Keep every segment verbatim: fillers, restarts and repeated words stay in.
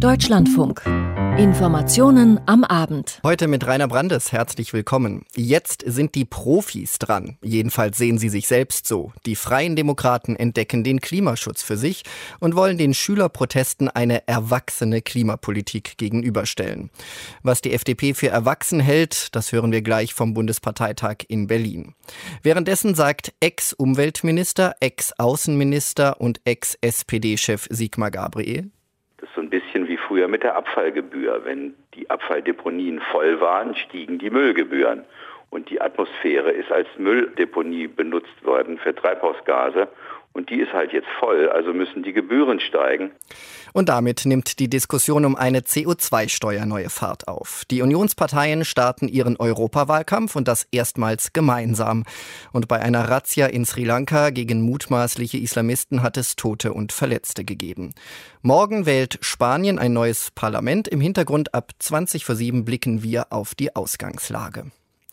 Deutschlandfunk. Informationen am Abend. Heute mit Rainer Brandes. Herzlich willkommen. Jetzt sind die Profis dran. Jedenfalls sehen sie sich selbst so. Die Freien Demokraten entdecken den Klimaschutz für sich und wollen den Schülerprotesten eine erwachsene Klimapolitik gegenüberstellen. Was die F D P für erwachsen hält, das hören wir gleich vom Bundesparteitag in Berlin. Währenddessen sagt Ex-Umweltminister, Ex-Außenminister und Ex-S P D-Chef Sigmar Gabriel: Das ist so ein bisschen wie früher mit der Abfallgebühr. Wenn die Abfalldeponien voll waren, stiegen die Müllgebühren. Und die Atmosphäre ist als Mülldeponie benutzt worden für Treibhausgase. Und die ist halt jetzt voll, also müssen die Gebühren steigen. Und damit nimmt die Diskussion um eine C O zwei Steuer neue Fahrt auf. Die Unionsparteien starten ihren Europawahlkampf und das erstmals gemeinsam. Und bei einer Razzia in Sri Lanka gegen mutmaßliche Islamisten hat es Tote und Verletzte gegeben. Morgen wählt Spanien ein neues Parlament. Im Hintergrund ab zwanzig vor sieben blicken wir auf die Ausgangslage.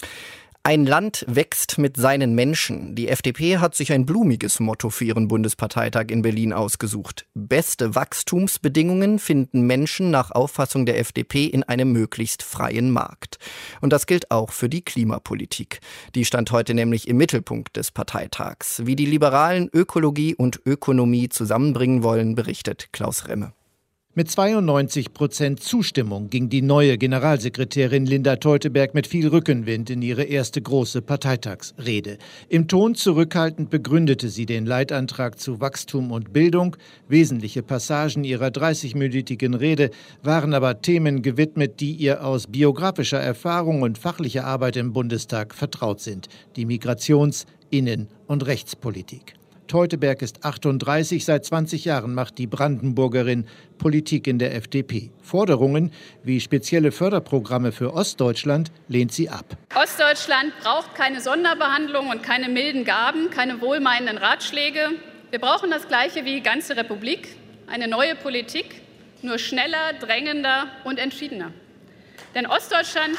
Ein Land wächst mit seinen Menschen. Die F D P hat sich ein blumiges Motto für ihren Bundesparteitag in Berlin ausgesucht. Beste Wachstumsbedingungen finden Menschen nach Auffassung der F D P in einem möglichst freien Markt. Und das gilt auch für die Klimapolitik. Die stand heute nämlich im Mittelpunkt des Parteitags. Wie die Liberalen Ökologie und Ökonomie zusammenbringen wollen, berichtet Klaus Remme. Mit zweiundneunzig Prozent Zustimmung ging die neue Generalsekretärin Linda Teuteberg mit viel Rückenwind in ihre erste große Parteitagsrede. Im Ton zurückhaltend begründete sie den Leitantrag zu Wachstum und Bildung. Wesentliche Passagen ihrer dreißigminütigen Rede waren aber Themen gewidmet, die ihr aus biografischer Erfahrung und fachlicher Arbeit im Bundestag vertraut sind: die Migrations-, Innen- und Rechtspolitik. Teuteberg ist achtunddreißig, seit zwanzig Jahren macht die Brandenburgerin Politik in der F D P. Forderungen wie spezielle Förderprogramme für Ostdeutschland lehnt sie ab. Ostdeutschland braucht keine Sonderbehandlung und keine milden Gaben, keine wohlmeinenden Ratschläge. Wir brauchen das Gleiche wie die ganze Republik, eine neue Politik, nur schneller, drängender und entschiedener. Denn Ostdeutschland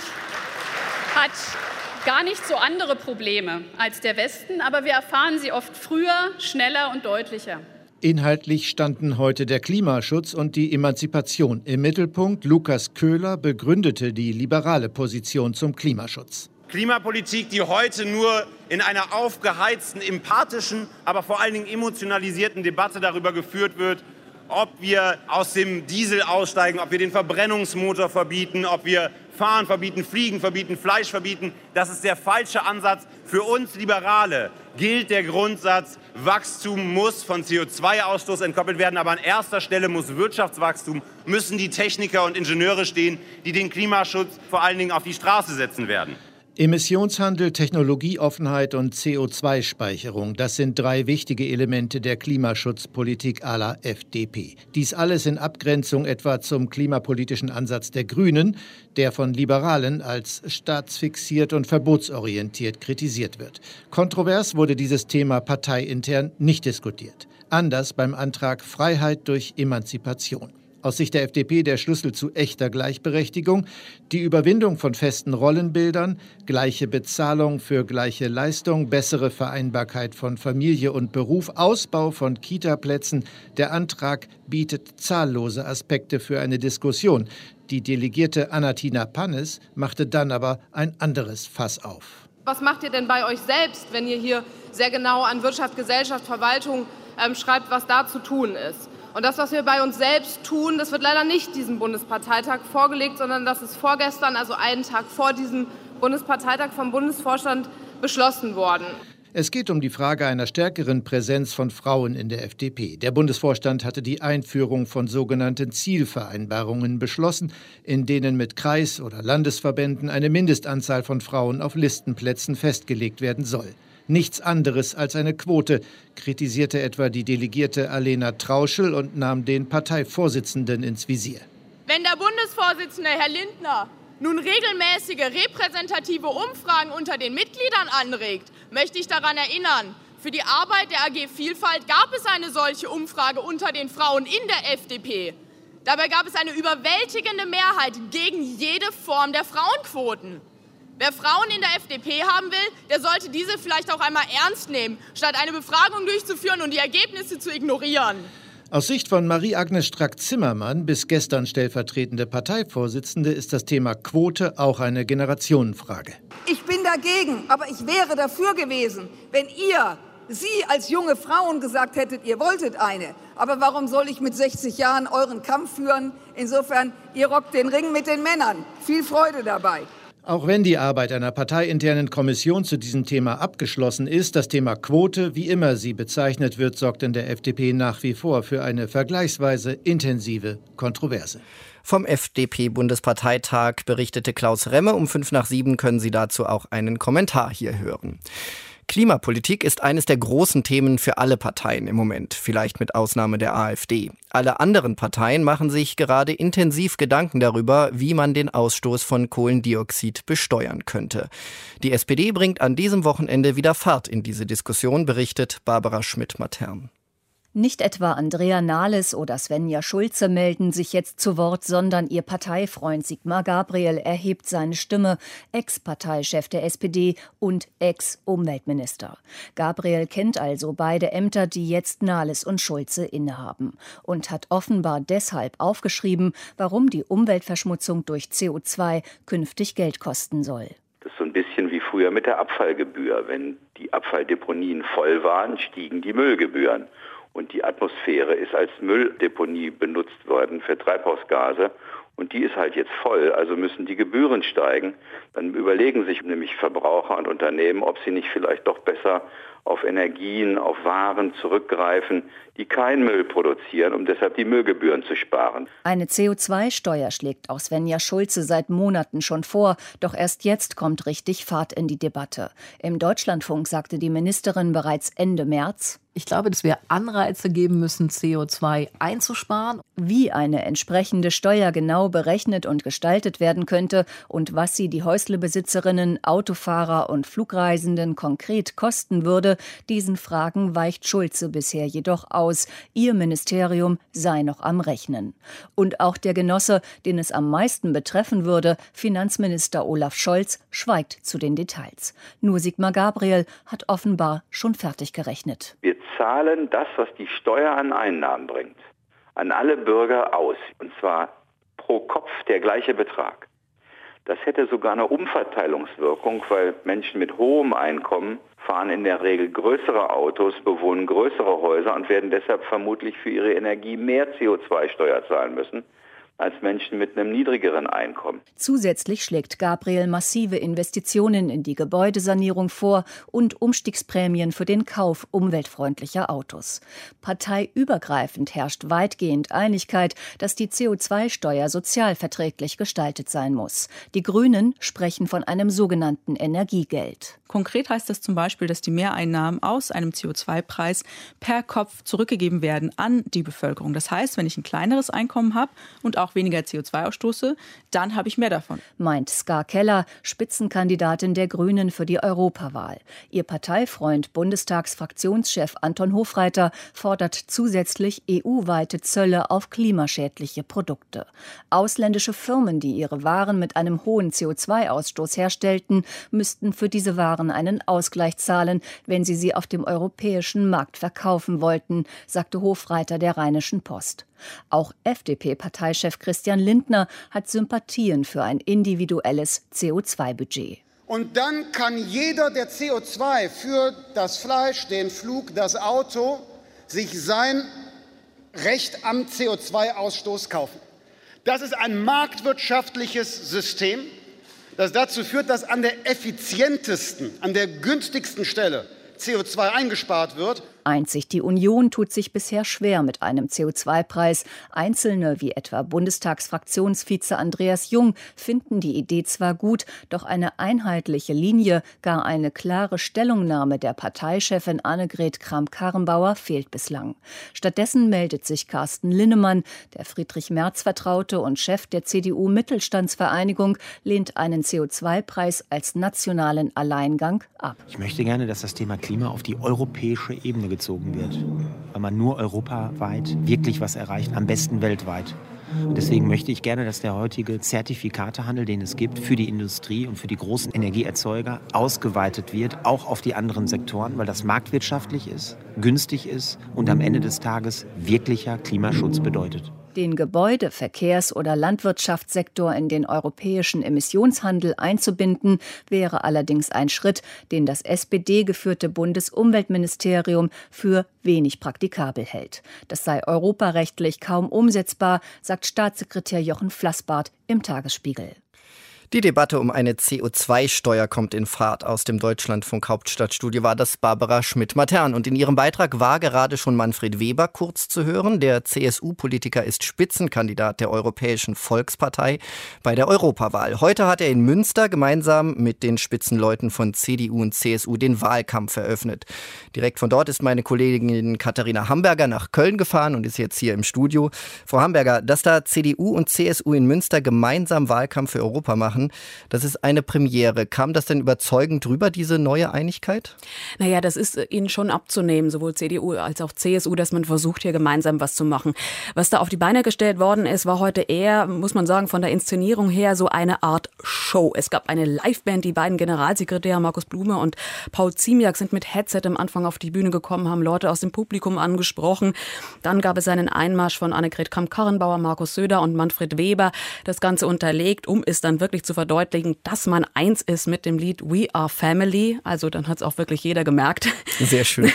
hat gar nicht so andere Probleme als der Westen, aber wir erfahren sie oft früher, schneller und deutlicher. Inhaltlich standen heute der Klimaschutz und die Emanzipation im Mittelpunkt. Lukas Köhler begründete die liberale Position zum Klimaschutz. Klimapolitik, die heute nur in einer aufgeheizten, empathischen, aber vor allen Dingen emotionalisierten Debatte darüber geführt wird, ob wir aus dem Diesel aussteigen, ob wir den Verbrennungsmotor verbieten, ob wir Fahren verbieten, Fliegen verbieten, Fleisch verbieten. Das ist der falsche Ansatz. Für uns Liberale gilt der Grundsatz, Wachstum muss von C O zwei Ausstoß entkoppelt werden. Aber an erster Stelle muss Wirtschaftswachstum, müssen die Techniker und Ingenieure stehen, die den Klimaschutz vor allen Dingen auf die Straße setzen werden. Emissionshandel, Technologieoffenheit und C O zwei Speicherung, das sind drei wichtige Elemente der Klimaschutzpolitik à la F D P. Dies alles in Abgrenzung etwa zum klimapolitischen Ansatz der Grünen, der von Liberalen als staatsfixiert und verbotsorientiert kritisiert wird. Kontrovers wurde dieses Thema parteiintern nicht diskutiert. Anders beim Antrag Freiheit durch Emanzipation. Aus Sicht der F D P der Schlüssel zu echter Gleichberechtigung, die Überwindung von festen Rollenbildern, gleiche Bezahlung für gleiche Leistung, bessere Vereinbarkeit von Familie und Beruf, Ausbau von Kitaplätzen. Der Antrag bietet zahllose Aspekte für eine Diskussion. Die Delegierte Anatina Pannes machte dann aber ein anderes Fass auf. Was macht ihr denn bei euch selbst, wenn ihr hier sehr genau an Wirtschaft, Gesellschaft, Verwaltung ähm, schreibt, was da zu tun ist? Und das, was wir bei uns selbst tun, das wird leider nicht diesem Bundesparteitag vorgelegt, sondern das ist vorgestern, also einen Tag vor diesem Bundesparteitag vom Bundesvorstand beschlossen worden. Es geht um die Frage einer stärkeren Präsenz von Frauen in der F D P. Der Bundesvorstand hatte die Einführung von sogenannten Zielvereinbarungen beschlossen, in denen mit Kreis- oder Landesverbänden eine Mindestanzahl von Frauen auf Listenplätzen festgelegt werden soll. Nichts anderes als eine Quote, kritisierte etwa die Delegierte Alena Trauschel und nahm den Parteivorsitzenden ins Visier. Wenn der Bundesvorsitzende, Herr Lindner, nun regelmäßige repräsentative Umfragen unter den Mitgliedern anregt, möchte ich daran erinnern, für die Arbeit der A G Vielfalt gab es eine solche Umfrage unter den Frauen in der F D P. Dabei gab es eine überwältigende Mehrheit gegen jede Form der Frauenquoten. Wer Frauen in der F D P haben will, der sollte diese vielleicht auch einmal ernst nehmen, statt eine Befragung durchzuführen und die Ergebnisse zu ignorieren. Aus Sicht von Marie-Agnes Strack-Zimmermann, bis gestern stellvertretende Parteivorsitzende, ist das Thema Quote auch eine Generationenfrage. Ich bin dagegen, aber ich wäre dafür gewesen, wenn ihr, Sie als junge Frauen gesagt hättet, ihr wolltet eine. Aber warum soll ich mit sechzig Jahren euren Kampf führen? Insofern, ihr rockt den Ring mit den Männern. Viel Freude dabei. Auch wenn die Arbeit einer parteiinternen Kommission zu diesem Thema abgeschlossen ist, das Thema Quote, wie immer sie bezeichnet wird, sorgt in der F D P nach wie vor für eine vergleichsweise intensive Kontroverse. Vom F D P-Bundesparteitag berichtete Klaus Remme. Um fünf nach sieben können Sie dazu auch einen Kommentar hier hören. Klimapolitik ist eines der großen Themen für alle Parteien im Moment, vielleicht mit Ausnahme der AfD. Alle anderen Parteien machen sich gerade intensiv Gedanken darüber, wie man den Ausstoß von Kohlendioxid besteuern könnte. Die S P D bringt an diesem Wochenende wieder Fahrt in diese Diskussion, berichtet Barbara Schmidt-Matern. Nicht etwa Andrea Nahles oder Svenja Schulze melden sich jetzt zu Wort, sondern ihr Parteifreund Sigmar Gabriel erhebt seine Stimme, Ex-Parteichef der S P D und Ex-Umweltminister. Gabriel kennt also beide Ämter, die jetzt Nahles und Schulze innehaben, und hat offenbar deshalb aufgeschrieben, warum die Umweltverschmutzung durch C O zwei künftig Geld kosten soll. Das ist so ein bisschen wie früher mit der Abfallgebühr. Wenn die Abfalldeponien voll waren, stiegen die Müllgebühren. Und die Atmosphäre ist als Mülldeponie benutzt worden für Treibhausgase. Und die ist halt jetzt voll, also müssen die Gebühren steigen. Dann überlegen sich nämlich Verbraucher und Unternehmen, ob sie nicht vielleicht doch besser auf Energien, auf Waren zurückgreifen, die keinen Müll produzieren, um deshalb die Müllgebühren zu sparen. Eine C O zwei Steuer schlägt auch Svenja Schulze seit Monaten schon vor. Doch erst jetzt kommt richtig Fahrt in die Debatte. Im Deutschlandfunk sagte die Ministerin bereits Ende März: Ich glaube, dass wir Anreize geben müssen, C O zwei einzusparen. Wie eine entsprechende Steuer genau berechnet und gestaltet werden könnte und was sie die Häuslebesitzerinnen, Autofahrer und Flugreisenden konkret kosten würde, diesen Fragen weicht Schulze bisher jedoch aus. Ihr Ministerium sei noch am Rechnen. Und auch der Genosse, den es am meisten betreffen würde, Finanzminister Olaf Scholz, schweigt zu den Details. Nur Sigmar Gabriel hat offenbar schon fertig gerechnet. Wir zahlen das, was die Steuer an Einnahmen bringt, an alle Bürger aus. Und zwar pro Kopf der gleiche Betrag. Das hätte sogar eine Umverteilungswirkung, weil Menschen mit hohem Einkommen fahren in der Regel größere Autos, bewohnen größere Häuser und werden deshalb vermutlich für ihre Energie mehr C O zwei Steuer zahlen müssen als Menschen mit einem niedrigeren Einkommen. Zusätzlich schlägt Gabriel massive Investitionen in die Gebäudesanierung vor und Umstiegsprämien für den Kauf umweltfreundlicher Autos. Parteiübergreifend herrscht weitgehend Einigkeit, dass die C O zwei Steuer sozialverträglich gestaltet sein muss. Die Grünen sprechen von einem sogenannten Energiegeld. Konkret heißt das zum Beispiel, dass die Mehreinnahmen aus einem C O zwei Preis per Kopf zurückgegeben werden an die Bevölkerung. Das heißt, wenn ich ein kleineres Einkommen habe und auch weniger C O zwei ausstoße, dann habe ich mehr davon. Meint Ska Keller, Spitzenkandidatin der Grünen für die Europawahl. Ihr Parteifreund, Bundestagsfraktionschef Anton Hofreiter, fordert zusätzlich E U-weite Zölle auf klimaschädliche Produkte. Ausländische Firmen, die ihre Waren mit einem hohen C O zwei Ausstoß herstellten, müssten für diese Waren einen Ausgleich zahlen, wenn sie sie auf dem europäischen Markt verkaufen wollten, sagte Hofreiter der Rheinischen Post. Auch F D P-Parteichef Christian Lindner hat Sympathien für ein individuelles C O zwei Budget. Und dann kann jeder, der C O zwei für das Fleisch, den Flug, das Auto, sich sein Recht am C O zwei Ausstoß kaufen. Das ist ein marktwirtschaftliches System, das dazu führt, dass an der effizientesten, an der günstigsten Stelle C O zwei eingespart wird. Einzig die Union tut sich bisher schwer mit einem C O zwei Preis. Einzelne, wie etwa Bundestagsfraktionsvize Andreas Jung, finden die Idee zwar gut, doch eine einheitliche Linie, gar eine klare Stellungnahme der Parteichefin Annegret Kramp-Karrenbauer fehlt bislang. Stattdessen meldet sich Carsten Linnemann, der Friedrich-Merz-Vertraute und Chef der C D U-Mittelstandsvereinigung, lehnt einen C O zwei Preis als nationalen Alleingang ab. Ich möchte gerne, dass das Thema Klima auf die europäische Ebene gezogen wird, weil man nur europaweit wirklich was erreicht, am besten weltweit. Und deswegen möchte ich gerne, dass der heutige Zertifikatehandel, den es gibt, für die Industrie und für die großen Energieerzeuger ausgeweitet wird, auch auf die anderen Sektoren, weil das marktwirtschaftlich ist, günstig ist und am Ende des Tages wirklicher Klimaschutz bedeutet. Den Gebäude-, Verkehrs- oder Landwirtschaftssektor in den europäischen Emissionshandel einzubinden, wäre allerdings ein Schritt, den das S P D-geführte Bundesumweltministerium für wenig praktikabel hält. Das sei europarechtlich kaum umsetzbar, sagt Staatssekretär Jochen Flassbart im Tagesspiegel. Die Debatte um eine C O zwei Steuer kommt in Fahrt. Aus dem Deutschlandfunk Hauptstadtstudio war das Barbara Schmidt-Matern. Und in ihrem Beitrag war gerade schon Manfred Weber kurz zu hören. Der C S U-Politiker ist Spitzenkandidat der Europäischen Volkspartei bei der Europawahl. Heute hat er in Münster gemeinsam mit den Spitzenleuten von C D U und C S U den Wahlkampf eröffnet. Direkt von dort ist meine Kollegin Katharina Hamburger nach Köln gefahren und ist jetzt hier im Studio. Frau Hamburger, dass da C D U und C S U in Münster gemeinsam Wahlkampf für Europa machen, das ist eine Premiere. Kam das denn überzeugend rüber, diese neue Einigkeit? Naja, das ist ihnen schon abzunehmen, sowohl C D U als auch C S U, dass man versucht, hier gemeinsam was zu machen. Was da auf die Beine gestellt worden ist, war heute eher, muss man sagen, von der Inszenierung her so eine Art Show. Es gab eine Liveband, die beiden Generalsekretäre Markus Blume und Paul Ziemiak sind mit Headset am Anfang auf die Bühne gekommen, haben Leute aus dem Publikum angesprochen. Dann gab es einen Einmarsch von Annegret Kramp-Karrenbauer, Markus Söder und Manfred Weber. Das Ganze unterlegt, um es dann wirklich zu verdeutlichen, dass man eins ist mit dem Lied We Are Family. Also dann hat es auch wirklich jeder gemerkt. Sehr schön.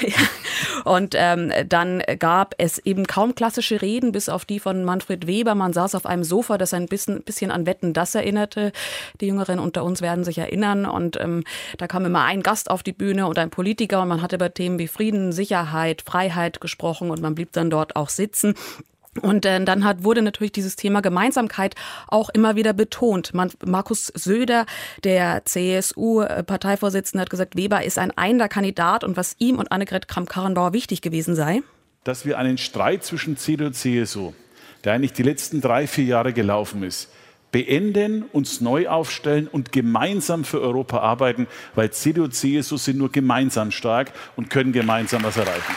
Und ähm, dann gab es eben kaum klassische Reden, bis auf die von Manfred Weber. Man saß auf einem Sofa, das ein bisschen, bisschen an Wetten, das erinnerte. Die Jüngeren unter uns werden sich erinnern. Und ähm, da kam immer ein Gast auf die Bühne und ein Politiker. Und man hat über Themen wie Frieden, Sicherheit, Freiheit gesprochen. Und man blieb dann dort auch sitzen. Und äh, dann hat, wurde natürlich dieses Thema Gemeinsamkeit auch immer wieder betont. Man, Markus Söder, der C S U-Parteivorsitzende, hat gesagt, Weber ist ein einender Kandidat und was ihm und Annegret Kramp-Karrenbauer wichtig gewesen sei. Dass wir einen Streit zwischen C D U und C S U, der eigentlich die letzten drei, vier Jahre gelaufen ist, beenden, uns neu aufstellen und gemeinsam für Europa arbeiten, weil C D U und C S U sind nur gemeinsam stark und können gemeinsam was erreichen.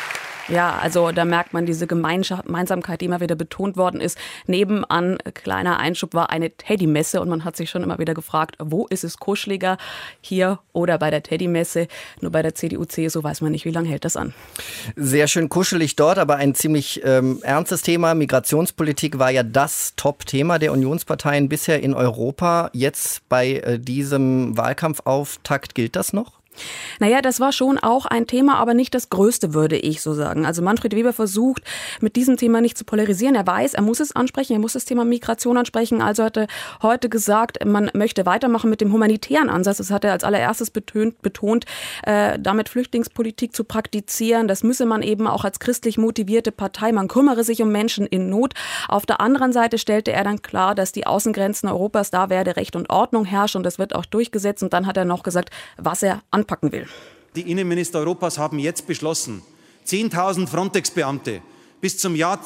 Ja, also da merkt man diese Gemeinsamkeit, die immer wieder betont worden ist. Nebenan, kleiner Einschub, war eine Teddymesse und man hat sich schon immer wieder gefragt, wo ist es kuscheliger, hier oder bei der Teddymesse? Nur bei der C D U, C S U weiß man nicht, wie lange hält das an. Sehr schön kuschelig dort, aber ein ziemlich ähm, ernstes Thema. Migrationspolitik war ja das Top-Thema der Unionsparteien bisher in Europa. Jetzt bei äh, diesem Wahlkampfauftakt gilt das noch? Naja, das war schon auch ein Thema, aber nicht das Größte, würde ich so sagen. Also Manfred Weber versucht, mit diesem Thema nicht zu polarisieren. Er weiß, er muss es ansprechen, er muss das Thema Migration ansprechen. Also hat er heute gesagt, man möchte weitermachen mit dem humanitären Ansatz. Das hat er als allererstes betont, betont äh, damit Flüchtlingspolitik zu praktizieren. Das müsse man eben auch als christlich motivierte Partei. Man kümmere sich um Menschen in Not. Auf der anderen Seite stellte er dann klar, dass die Außengrenzen Europas, da werde Recht und Ordnung herrschen und das wird auch durchgesetzt. Und dann hat er noch gesagt, was er an packen will. Die Innenminister Europas haben jetzt beschlossen, zehntausend Frontex-Beamte bis zum Jahr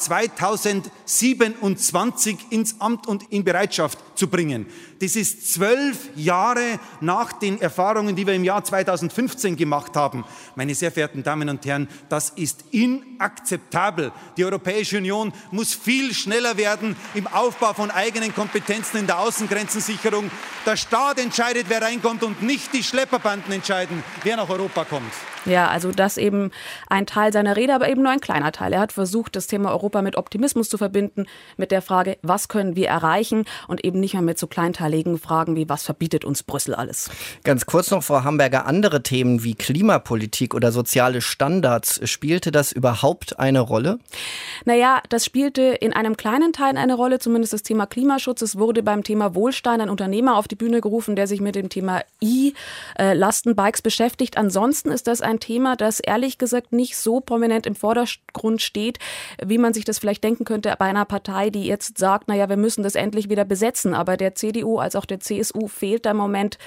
zweitausendsiebenundzwanzig ins Amt und in Bereitschaft zu bringen. Das ist zwölf Jahre nach den Erfahrungen, die wir im Jahr zweitausendfünfzehn gemacht haben. Meine sehr verehrten Damen und Herren, das ist inakzeptabel. Die Europäische Union muss viel schneller werden im Aufbau von eigenen Kompetenzen in der Außengrenzensicherung. Der Staat entscheidet, wer reinkommt und nicht die Schlepperbanden entscheiden, wer nach Europa kommt. Ja, also das eben ein Teil seiner Rede, aber eben nur ein kleiner Teil. Er hat versucht, das Thema Europa mit Optimismus zu verbinden, mit der Frage, was können wir erreichen und eben nicht mehr mit so kleinteiligen Fragen wie, was verbietet uns Brüssel alles. Ganz kurz noch, Frau Hamburger, andere Themen wie Klimapolitik oder soziale Standards, spielte das überhaupt eine Rolle? Naja, das spielte in einem kleinen Teil eine Rolle, zumindest das Thema Klimaschutz. Es wurde beim Thema Wohlstand ein Unternehmer auf die Bühne gerufen, der sich mit dem Thema E-Lastenbikes beschäftigt. Ansonsten ist das ein Thema, das ehrlich gesagt nicht so prominent im Vordergrund steht, wie man sich das vielleicht denken könnte bei einer Partei, die jetzt sagt, naja, wir müssen das endlich wieder besetzen. Aber der C D U als auch der C S U fehlt da im Moment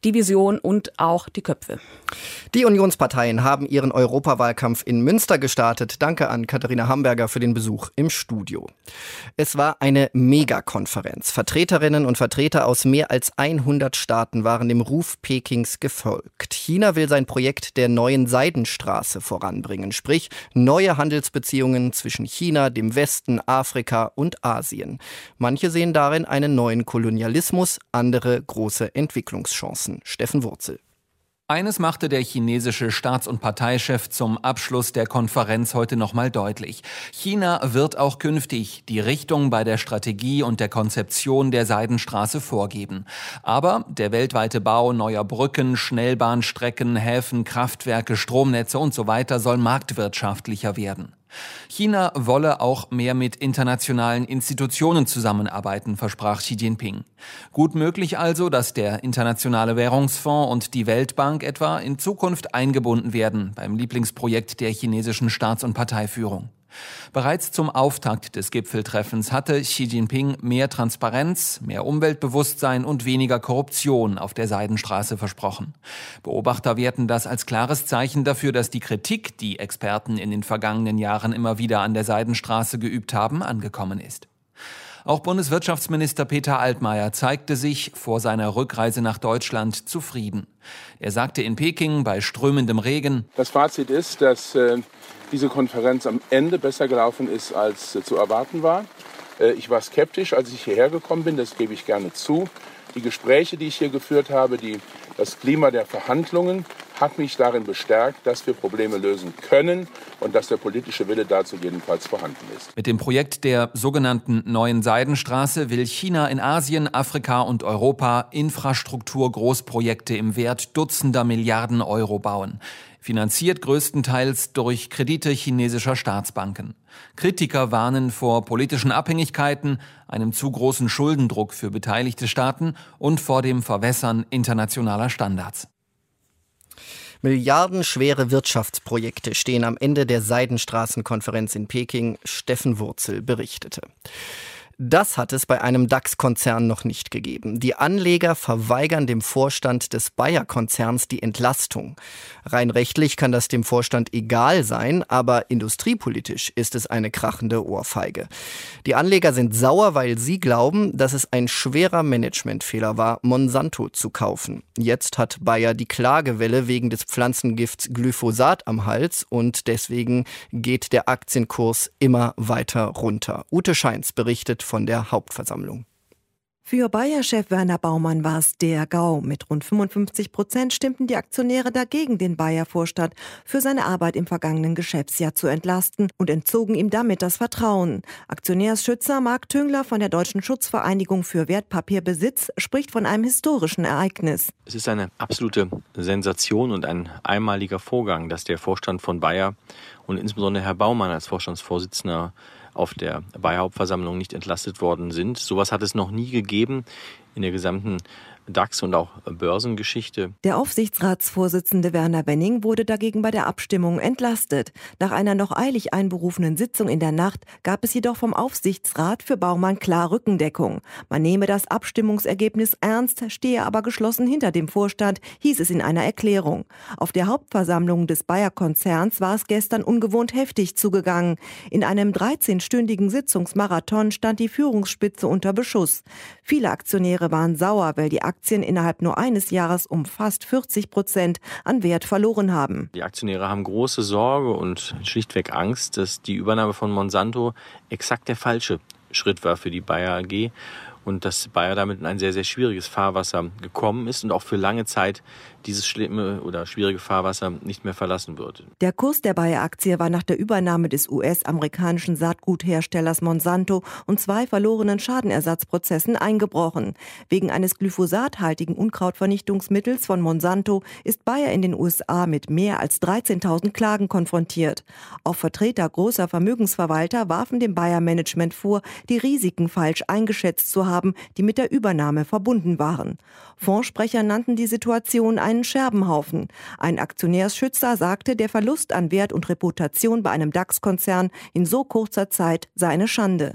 die Vision und auch die Köpfe. Die Unionsparteien haben ihren Europawahlkampf in Münster gestartet. Danke an Katharina Hamburger für den Besuch im Studio. Es war eine Megakonferenz. Vertreterinnen und Vertreter aus mehr als hundert Staaten waren dem Ruf Pekings gefolgt. China will sein Projekt der neuen Seidenstraße voranbringen, sprich neue Handelsbeziehungen zwischen China, dem Westen, Afrika und Asien. Manche sehen darin einen neuen Kolonialismus, andere große Entwicklungschancen. Steffen Wurzel. Eines machte der chinesische Staats- und Parteichef zum Abschluss der Konferenz heute nochmal deutlich. China wird auch künftig die Richtung bei der Strategie und der Konzeption der Seidenstraße vorgeben. Aber der weltweite Bau neuer Brücken, Schnellbahnstrecken, Häfen, Kraftwerke, Stromnetze und so weiter soll marktwirtschaftlicher werden. China wolle auch mehr mit internationalen Institutionen zusammenarbeiten, versprach Xi Jinping. Gut möglich also, dass der Internationale Währungsfonds und die Weltbank etwa in Zukunft eingebunden werden beim Lieblingsprojekt der chinesischen Staats- und Parteiführung. Bereits zum Auftakt des Gipfeltreffens hatte Xi Jinping mehr Transparenz, mehr Umweltbewusstsein und weniger Korruption auf der Seidenstraße versprochen. Beobachter werten das als klares Zeichen dafür, dass die Kritik, die Experten in den vergangenen Jahren immer wieder an der Seidenstraße geübt haben, angekommen ist. Auch Bundeswirtschaftsminister Peter Altmaier zeigte sich vor seiner Rückreise nach Deutschland zufrieden. Er sagte in Peking bei strömendem Regen: Das Fazit ist, dass äh, diese Konferenz am Ende besser gelaufen ist, als äh, zu erwarten war. Äh, ich war skeptisch, als ich hierher gekommen bin, das gebe ich gerne zu. Die Gespräche, die ich hier geführt habe, die, das Klima der Verhandlungen hat mich darin bestärkt, dass wir Probleme lösen können und dass der politische Wille dazu jedenfalls vorhanden ist. Mit dem Projekt der sogenannten Neuen Seidenstraße will China in Asien, Afrika und Europa Infrastrukturgroßprojekte im Wert dutzender Milliarden Euro bauen. Finanziert größtenteils durch Kredite chinesischer Staatsbanken. Kritiker warnen vor politischen Abhängigkeiten, einem zu großen Schuldendruck für beteiligte Staaten und vor dem Verwässern internationaler Standards. Milliardenschwere Wirtschaftsprojekte stehen am Ende der Seidenstraßenkonferenz in Peking, Steffen Wurzel berichtete. Das hat es bei einem DAX-Konzern noch nicht gegeben. Die Anleger verweigern dem Vorstand des Bayer-Konzerns die Entlastung. Rein rechtlich kann das dem Vorstand egal sein, aber industriepolitisch ist es eine krachende Ohrfeige. Die Anleger sind sauer, weil sie glauben, dass es ein schwerer Managementfehler war, Monsanto zu kaufen. Jetzt hat Bayer die Klagewelle wegen des Pflanzengifts Glyphosat am Hals und deswegen geht der Aktienkurs immer weiter runter. Ute Scheins berichtet von der Hauptversammlung. Für Bayer-Chef Werner Baumann war es der GAU. Mit rund fünfundfünfzig Prozent stimmten die Aktionäre dagegen, den Bayer-Vorstand für seine Arbeit im vergangenen Geschäftsjahr zu entlasten und entzogen ihm damit das Vertrauen. Aktionärsschützer Marc Tüngler von der Deutschen Schutzvereinigung für Wertpapierbesitz spricht von einem historischen Ereignis. Es ist eine absolute Sensation und ein einmaliger Vorgang, dass der Vorstand von Bayer und insbesondere Herr Baumann als Vorstandsvorsitzender auf der Bayer-Hauptversammlung nicht entlastet worden sind. Sowas hat es noch nie gegeben in der gesamten DAX- und auch Börsengeschichte. Der Aufsichtsratsvorsitzende Werner Wenning wurde dagegen bei der Abstimmung entlastet. Nach einer noch eilig einberufenen Sitzung in der Nacht gab es jedoch vom Aufsichtsrat für Baumann klar Rückendeckung. Man nehme das Abstimmungsergebnis ernst, stehe aber geschlossen hinter dem Vorstand, hieß es in einer Erklärung. Auf der Hauptversammlung des Bayer-Konzerns war es gestern ungewohnt heftig zugegangen. In einem dreizehnstündigen Sitzungsmarathon stand die Führungsspitze unter Beschuss. Viele Aktionäre waren sauer, weil die Aktien innerhalb nur eines Jahres um fast vierzig Prozent an Wert verloren haben. Die Aktionäre haben große Sorge und schlichtweg Angst, dass die Übernahme von Monsanto exakt der falsche Schritt war für die Bayer A G und dass Bayer damit in ein sehr, sehr schwieriges Fahrwasser gekommen ist und auch für lange Zeit dieses schlimme oder schwierige Fahrwasser nicht mehr verlassen wird. Der Kurs der Bayer-Aktie war nach der Übernahme des U S-amerikanischen Saatgutherstellers Monsanto und zwei verlorenen Schadenersatzprozessen eingebrochen. Wegen eines glyphosathaltigen Unkrautvernichtungsmittels von Monsanto ist Bayer in den U S A mit mehr als dreizehntausend Klagen konfrontiert. Auch Vertreter großer Vermögensverwalter warfen dem Bayer-Management vor, die Risiken falsch eingeschätzt zu haben, die mit der Übernahme verbunden waren. Fondssprecher nannten die Situation einen Scherbenhaufen. Ein Aktionärsschützer sagte, der Verlust an Wert und Reputation bei einem DAX-Konzern in so kurzer Zeit sei eine Schande.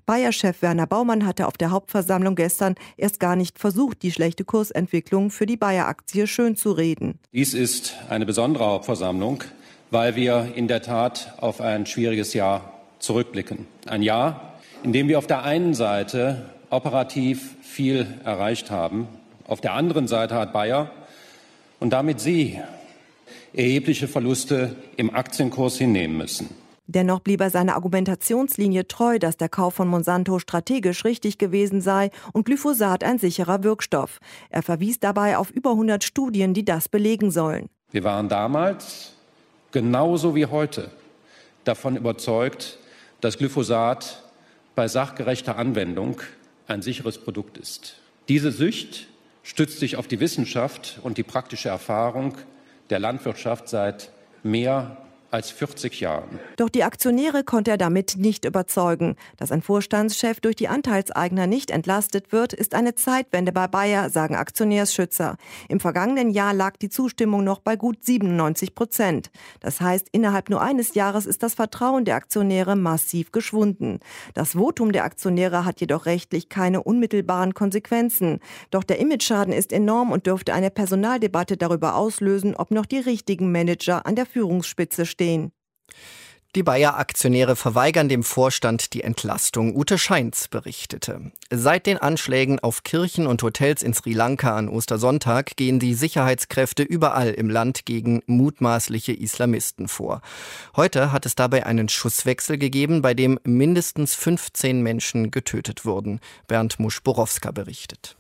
Bayer-Chef Werner Baumann hatte auf der Hauptversammlung gestern erst gar nicht versucht, die schlechte Kursentwicklung für die Bayer-Aktie schön zu reden. Dies ist eine besondere Hauptversammlung, weil wir in der Tat auf ein schwieriges Jahr zurückblicken. Ein Jahr, in dem wir auf der einen Seite operativ viel erreicht haben. Auf der anderen Seite hat Bayer und damit Sie erhebliche Verluste im Aktienkurs hinnehmen müssen. Dennoch blieb er seiner Argumentationslinie treu, dass der Kauf von Monsanto strategisch richtig gewesen sei und Glyphosat ein sicherer Wirkstoff. Er verwies dabei auf über hundert Studien, die das belegen sollen. Wir waren damals, genauso wie heute, davon überzeugt, dass Glyphosat bei sachgerechter Anwendung ein sicheres Produkt ist. Diese Sicht stützt sich auf die Wissenschaft und die praktische Erfahrung der Landwirtschaft seit mehr als vierzig Jahren. Doch die Aktionäre konnte er damit nicht überzeugen. Dass ein Vorstandschef durch die Anteilseigner nicht entlastet wird, ist eine Zeitwende bei Bayer, sagen Aktionärsschützer. Im vergangenen Jahr lag die Zustimmung noch bei gut siebenundneunzig Prozent. Das heißt, innerhalb nur eines Jahres ist das Vertrauen der Aktionäre massiv geschwunden. Das Votum der Aktionäre hat jedoch rechtlich keine unmittelbaren Konsequenzen. Doch der Imageschaden ist enorm und dürfte eine Personaldebatte darüber auslösen, ob noch die richtigen Manager an der Führungsspitze stehen. Die Bayer-Aktionäre verweigern dem Vorstand die Entlastung. Ute Scheintz berichtete. Seit den Anschlägen auf Kirchen und Hotels in Sri Lanka an Ostersonntag gehen die Sicherheitskräfte überall im Land gegen mutmaßliche Islamisten vor. Heute hat es dabei einen Schusswechsel gegeben, bei dem mindestens fünfzehn Menschen getötet wurden. Bernd Musch-Borowska berichtet.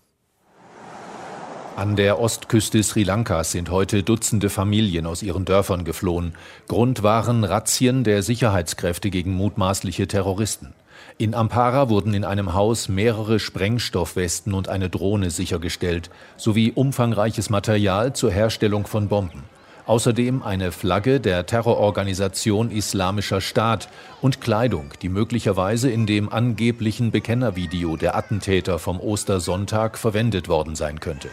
An der Ostküste Sri Lankas sind heute Dutzende Familien aus ihren Dörfern geflohen. Grund waren Razzien der Sicherheitskräfte gegen mutmaßliche Terroristen. In Ampara wurden in einem Haus mehrere Sprengstoffwesten und eine Drohne sichergestellt, sowie umfangreiches Material zur Herstellung von Bomben. Außerdem eine Flagge der Terrororganisation Islamischer Staat und Kleidung, die möglicherweise in dem angeblichen Bekennervideo der Attentäter vom Ostersonntag verwendet worden sein könnte.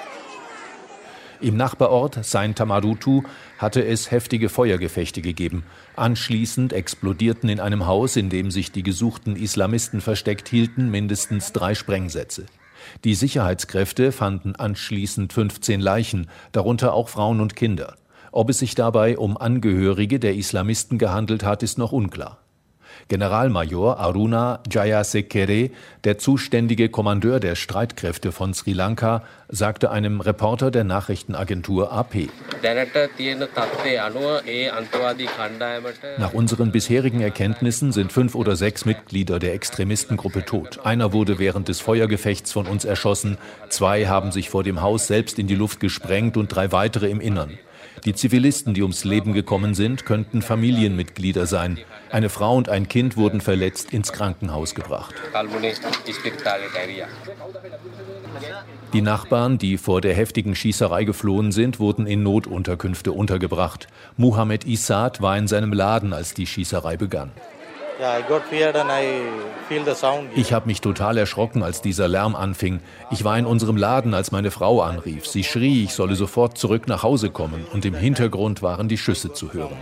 Im Nachbarort Saint Tamarutu hatte es heftige Feuergefechte gegeben. Anschließend explodierten in einem Haus, in dem sich die gesuchten Islamisten versteckt hielten, mindestens drei Sprengsätze. Die Sicherheitskräfte fanden anschließend fünfzehn Leichen, darunter auch Frauen und Kinder. Ob es sich dabei um Angehörige der Islamisten gehandelt hat, ist noch unklar. Generalmajor Aruna Jayasekere, der zuständige Kommandeur der Streitkräfte von Sri Lanka, sagte einem Reporter der Nachrichtenagentur A P: Nach unseren bisherigen Erkenntnissen sind fünf oder sechs Mitglieder der Extremistengruppe tot. Einer wurde während des Feuergefechts von uns erschossen, zwei haben sich vor dem Haus selbst in die Luft gesprengt und drei weitere im Innern. Die Zivilisten, die ums Leben gekommen sind, könnten Familienmitglieder sein. Eine Frau und ein Kind wurden verletzt ins Krankenhaus gebracht. Die Nachbarn, die vor der heftigen Schießerei geflohen sind, wurden in Notunterkünfte untergebracht. Muhammad Isad war in seinem Laden, als die Schießerei begann. Ich habe mich total erschrocken, als dieser Lärm anfing. Ich war in unserem Laden, als meine Frau anrief. Sie schrie, ich solle sofort zurück nach Hause kommen. Und im Hintergrund waren die Schüsse zu hören.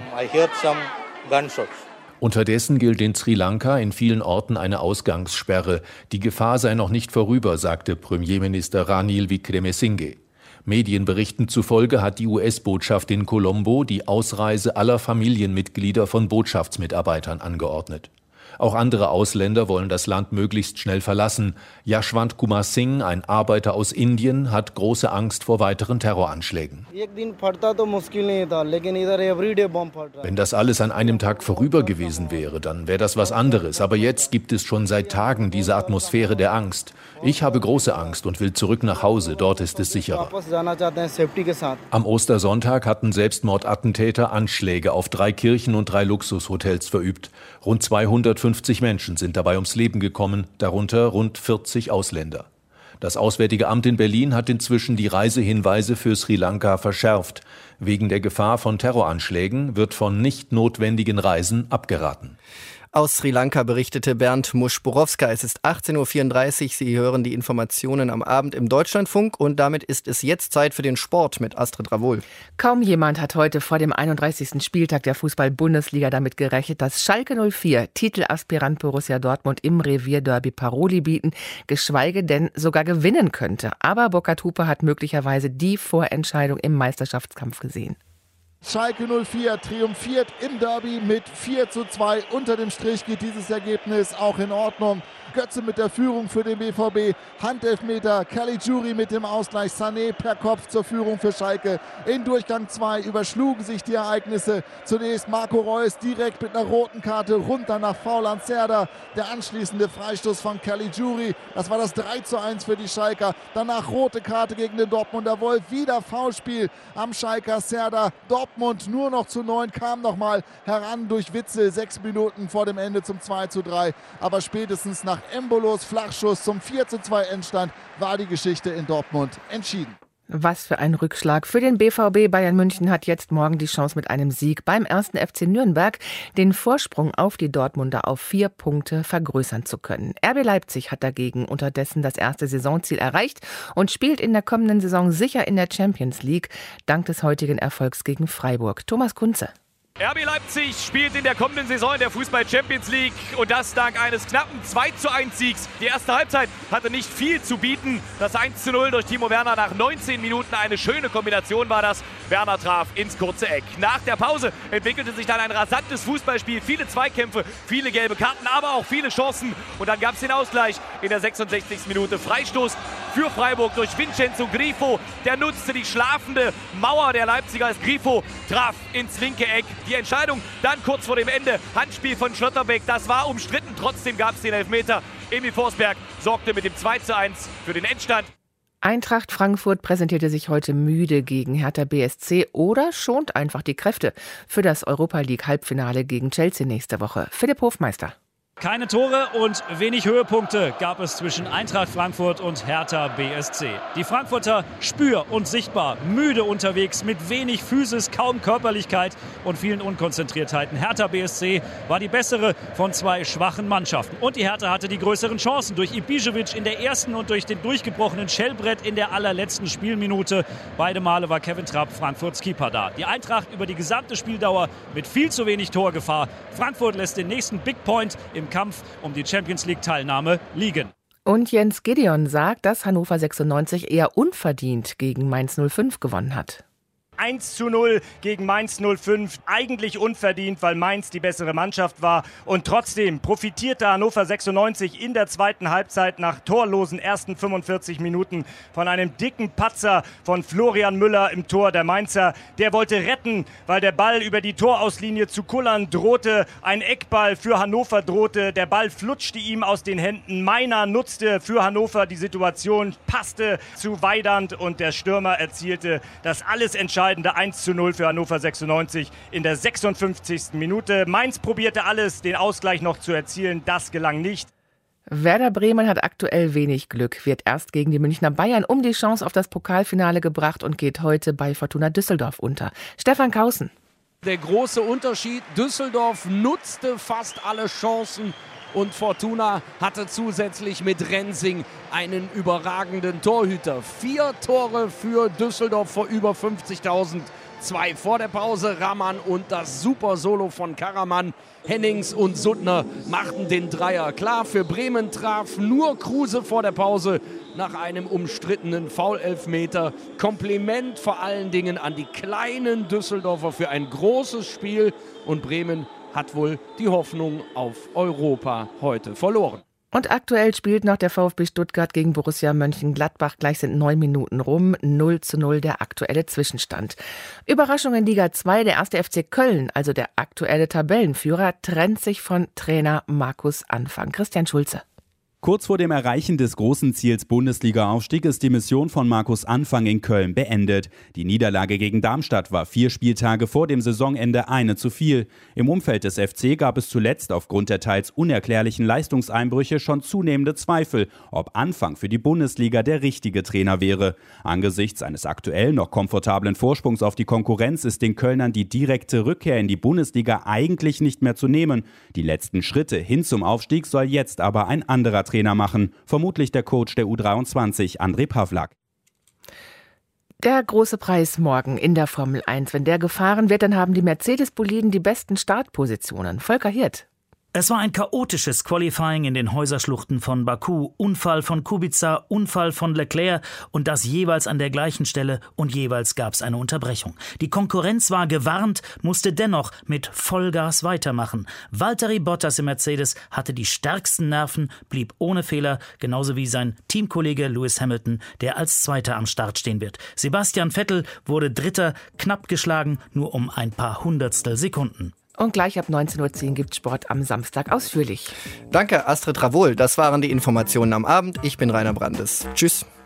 Unterdessen gilt in Sri Lanka in vielen Orten eine Ausgangssperre. Die Gefahr sei noch nicht vorüber, sagte Premierminister Ranil Wickremesinghe. Medienberichten zufolge hat die U S-Botschaft in Colombo die Ausreise aller Familienmitglieder von Botschaftsmitarbeitern angeordnet. Auch andere Ausländer wollen das Land möglichst schnell verlassen. Yashwant Kumar Singh, ein Arbeiter aus Indien, hat große Angst vor weiteren Terroranschlägen. Wenn das alles an einem Tag vorüber gewesen wäre, dann wäre das was anderes. Aber jetzt gibt es schon seit Tagen diese Atmosphäre der Angst. Ich habe große Angst und will zurück nach Hause. Dort ist es sicherer. Am Ostersonntag hatten Selbstmordattentäter Anschläge auf drei Kirchen und drei Luxushotels verübt. Rund zweihundertfünfzig Menschen sind dabei ums Leben gekommen, darunter rund vierzig Ausländer. Das Auswärtige Amt in Berlin hat inzwischen die Reisehinweise für Sri Lanka verschärft. Wegen der Gefahr von Terroranschlägen wird von nicht notwendigen Reisen abgeraten. Aus Sri Lanka berichtete Bernd Muschborowska. Es ist achtzehn Uhr vierunddreißig. Sie hören die Informationen am Abend im Deutschlandfunk und damit ist es jetzt Zeit für den Sport mit Astrid Ravoul. Kaum jemand hat heute vor dem einunddreißigsten Spieltag der Fußball-Bundesliga damit gerechnet, dass Schalke null vier, Titelaspirant Borussia Dortmund, im Revierderby Paroli bieten, geschweige denn sogar gewinnen könnte. Aber Burkhard Hupe hat möglicherweise die Vorentscheidung im Meisterschaftskampf gesehen. Schalke null vier triumphiert im Derby mit vier zu zwei. Unter dem Strich geht dieses Ergebnis auch in Ordnung. Götze mit der Führung für den B V B. Handelfmeter, Caligiuri mit dem Ausgleich. Sané per Kopf zur Führung für Schalke. In Durchgang zwei überschlugen sich die Ereignisse. Zunächst Marco Reus direkt mit einer roten Karte runter nach Foul an Serdar. Der anschließende Freistoß von Caligiuri. Das war das drei zu eins für die Schalker. Danach rote Karte gegen den Dortmunder Wolf. Wieder Foulspiel am Schalker Serdar. Dortmund nur noch zu neun, kam noch mal heran durch Witzel. Sechs Minuten vor dem Ende zum zwei zu drei. Aber spätestens nach Embolos Flachschuss zum vier zu zwei Endstand war die Geschichte in Dortmund entschieden. Was für ein Rückschlag für den B V B. Bayern München hat jetzt morgen die Chance, mit einem Sieg beim ersten F C Nürnberg den Vorsprung auf die Dortmunder auf vier Punkte vergrößern zu können. R B Leipzig hat dagegen unterdessen das erste Saisonziel erreicht und spielt in der kommenden Saison sicher in der Champions League, dank des heutigen Erfolgs gegen Freiburg. Thomas Kunze. R B Leipzig spielt in der kommenden Saison in der Fußball-Champions League und das dank eines knappen zwei zu eins Siegs. Die erste Halbzeit hatte nicht viel zu bieten. Das eins zu null durch Timo Werner nach neunzehn Minuten, eine schöne Kombination war das. Werner traf ins kurze Eck. Nach der Pause entwickelte sich dann ein rasantes Fußballspiel. Viele Zweikämpfe, viele gelbe Karten, aber auch viele Chancen. Und dann gab es den Ausgleich in der sechsundsechzigsten Minute. Freistoß für Freiburg durch Vincenzo Grifo. Der nutzte die schlafende Mauer der Leipziger als Grifo traf ins linke Eck. Die Entscheidung dann kurz vor dem Ende. Handspiel von Schlotterbeck, das war umstritten. Trotzdem gab es den Elfmeter. Emil Forsberg sorgte mit dem zwei zu eins für den Endstand. Eintracht Frankfurt präsentierte sich heute müde gegen Hertha B S C oder schont einfach die Kräfte für das Europa-League-Halbfinale gegen Chelsea nächste Woche. Philipp Hofmeister. Keine Tore und wenig Höhepunkte gab es zwischen Eintracht Frankfurt und Hertha B S C. Die Frankfurter spür- und sichtbar müde unterwegs mit wenig Physis, kaum Körperlichkeit und vielen Unkonzentriertheiten. Hertha B S C war die bessere von zwei schwachen Mannschaften. Und die Hertha hatte die größeren Chancen durch Ibišević in der ersten und durch den durchgebrochenen Schellbrett in der allerletzten Spielminute. Beide Male war Kevin Trapp, Frankfurts Keeper, da. Die Eintracht über die gesamte Spieldauer mit viel zu wenig Torgefahr. Frankfurt lässt den nächsten Big Point im Kampf um die Champions-League-Teilnahme liegen. Und Jens Gideon sagt, dass Hannover sechsundneunzig eher unverdient gegen Mainz null fünf gewonnen hat. eins zu null gegen Mainz null fünf. Eigentlich unverdient, weil Mainz die bessere Mannschaft war. Und trotzdem profitierte Hannover sechsundneunzig in der zweiten Halbzeit nach torlosen ersten fünfundvierzig Minuten von einem dicken Patzer von Florian Müller im Tor der Mainzer. Der wollte retten, weil der Ball über die Torauslinie zu kullern drohte. Ein Eckball für Hannover drohte. Der Ball flutschte ihm aus den Händen. Meiner nutzte für Hannover die Situation, passte zu Weidand und der Stürmer erzielte das alles entscheidende eins zu null für Hannover sechsundneunzig in der sechsundfünfzigsten Minute. Mainz probierte alles, den Ausgleich noch zu erzielen. Das gelang nicht. Werder Bremen hat aktuell wenig Glück, wird erst gegen die Münchner Bayern um die Chance auf das Pokalfinale gebracht und geht heute bei Fortuna Düsseldorf unter. Stefan Kaußen. Der große Unterschied, Düsseldorf nutzte fast alle Chancen und Fortuna hatte zusätzlich mit Rensing einen überragenden Torhüter. Vier Tore für Düsseldorf vor über fünfzigtausend. Zwei vor der Pause, Rahman und das super Solo von Karaman. Hennings und Suttner machten den Dreier. Klar, für Bremen traf nur Kruse vor der Pause nach einem umstrittenen Foul-Elfmeter. Kompliment vor allen Dingen an die kleinen Düsseldorfer für ein großes Spiel. Und Bremen hat wohl die Hoffnung auf Europa heute verloren. Und aktuell spielt noch der VfB Stuttgart gegen Borussia Mönchengladbach. Gleich sind neun Minuten rum. null zu null der aktuelle Zwischenstand. Überraschung in Liga zwei. Der erste F C Köln, also der aktuelle Tabellenführer, trennt sich von Trainer Markus Anfang. Christian Schulze. Kurz vor dem Erreichen des großen Ziels Bundesliga-Aufstieg ist die Mission von Markus Anfang in Köln beendet. Die Niederlage gegen Darmstadt war vier Spieltage vor dem Saisonende eine zu viel. Im Umfeld des F C gab es zuletzt aufgrund der teils unerklärlichen Leistungseinbrüche schon zunehmende Zweifel, ob Anfang für die Bundesliga der richtige Trainer wäre. Angesichts eines aktuell noch komfortablen Vorsprungs auf die Konkurrenz ist den Kölnern die direkte Rückkehr in die Bundesliga eigentlich nicht mehr zu nehmen. Die letzten Schritte hin zum Aufstieg soll jetzt aber ein anderer Trainer machen, vermutlich der Coach der U dreiundzwanzig, André Pawlak. Der große Preis morgen in der Formel eins. Wenn der gefahren wird, dann haben die Mercedes-Boliden die besten Startpositionen. Volker Hirt. Es war ein chaotisches Qualifying in den Häuserschluchten von Baku, Unfall von Kubica, Unfall von Leclerc und das jeweils an der gleichen Stelle und jeweils gab es eine Unterbrechung. Die Konkurrenz war gewarnt, musste dennoch mit Vollgas weitermachen. Valtteri Bottas im Mercedes hatte die stärksten Nerven, blieb ohne Fehler, genauso wie sein Teamkollege Lewis Hamilton, der als Zweiter am Start stehen wird. Sebastian Vettel wurde Dritter, knapp geschlagen, nur um ein paar Hundertstel Sekunden. Und gleich ab neunzehn Uhr zehn gibt Sport am Samstag ausführlich. Danke, Astrid Ravol. Das waren die Informationen am Abend. Ich bin Rainer Brandes. Tschüss.